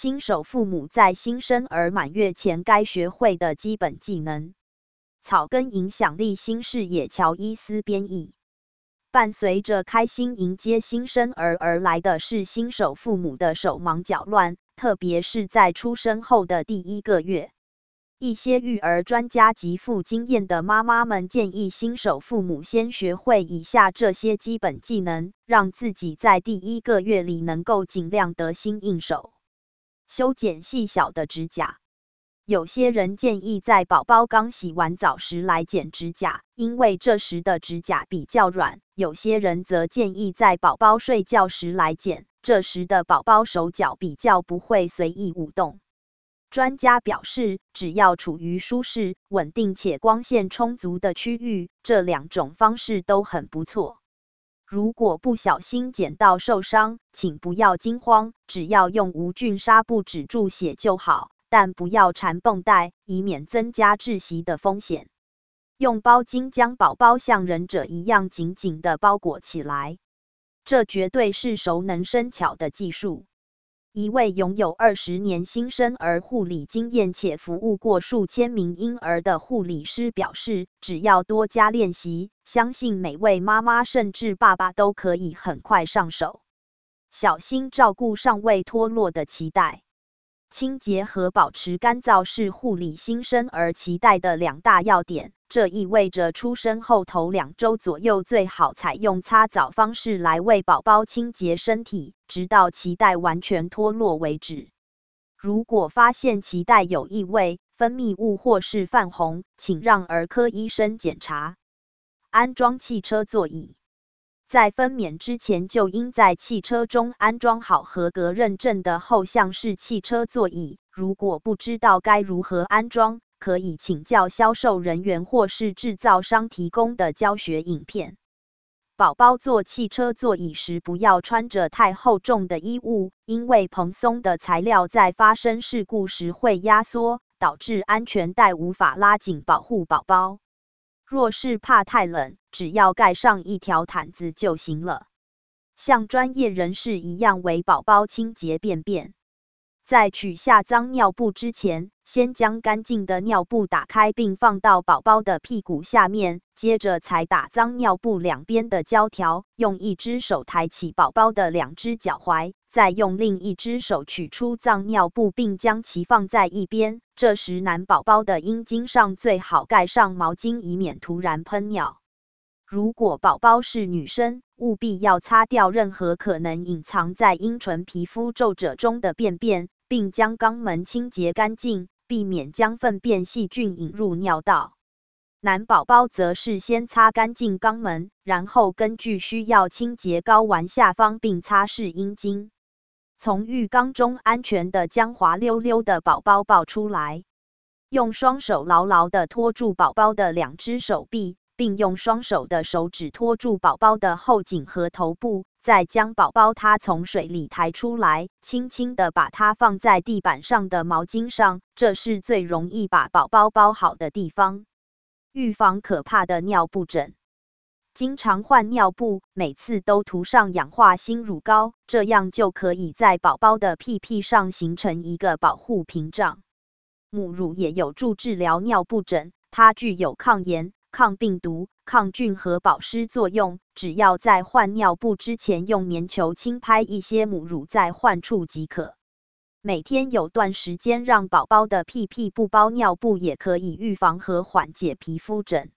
新手父母在新生儿满月前该学会的基本技能。草根影响力新视野乔伊斯编译。伴随着开心迎接新生儿而来的是新手父母的手忙脚乱，特别是在出生后的第1个月。一些育儿专家及富经验的妈妈们建议新手父母先学会以下这些基本技能，让自己在第1个月里能够尽量得心应手。修剪细小的指甲。有些人建议在宝宝刚洗完澡时来剪指甲，因为这时的指甲比较软。有些人则建议在宝宝睡觉时来剪，这时的宝宝手脚比较不会随意舞动。专家表示，只要处于舒适、稳定且光线充足的区域，这2种方式都很不错。如果不小心剪到受伤，请不要惊慌，只要用无菌纱布止住血就好，但不要缠绷带，以免增加窒息的风险。用包巾将宝宝像忍者一样紧紧地包裹起来，这绝对是熟能生巧的技术。一位拥有20年新生儿护理经验且服务过数千名婴儿的护理师表示，只要多加练习，相信每位妈妈甚至爸爸都可以很快上手。小心照顾尚未脱落的脐带。清洁和保持干燥是护理新生儿脐带的2大要点，这意味着出生后头2周左右最好采用擦澡方式来为宝宝清洁身体，直到脐带完全脱落为止。如果发现脐带有异味、分泌物或是泛红，请让儿科医生检查。安装汽车座椅。在分娩之前就应在汽车中安装好合格认证的后向式汽车座椅。如果不知道该如何安装，可以请教销售人员或是制造商提供的教学影片。宝宝坐汽车座椅时不要穿着太厚重的衣物，因为蓬松的材料在发生事故时会压缩，导致安全带无法拉紧保护宝宝。若是怕太冷，只要盖上一条毯子就行了。像专业人士一样为宝宝清洁便便。在取下脏尿布之前，先将干净的尿布打开并放到宝宝的屁股下面，接着才打脏尿布两边的胶条，用一只手抬起宝宝的2只脚踝，再用另一只手取出脏尿布并将其放在一边。这时男宝宝的阴茎上最好盖上毛巾，以免突然喷尿。如果宝宝是女生，务必要擦掉任何可能隐藏在阴唇皮肤皱褶中的便便，并将肛门清洁干净，避免将粪便细菌引入尿道。男宝宝则是先擦干净肛门，然后根据需要清洁睾丸下方并擦拭阴茎。从浴缸中安全地将滑溜溜的宝宝抱出来，用双手牢牢地托住宝宝的2只手臂，并用双手的手指托住宝宝的后颈和头部，再将宝宝从水里抬出来，轻轻地把它放在地板上的毛巾上，这是最容易把宝宝包好的地方。预防可怕的尿布疹。经常换尿布，每次都涂上氧化锌乳膏，这样就可以在宝宝的屁屁上形成一个保护屏障。母乳也有助治疗尿布疹，它具有抗炎、抗病毒、抗菌和保湿作用，只要在换尿布之前用棉球轻拍一些母乳再换处即可。每天有段时间让宝宝的屁屁不包尿布，也可以预防和缓解皮肤疹。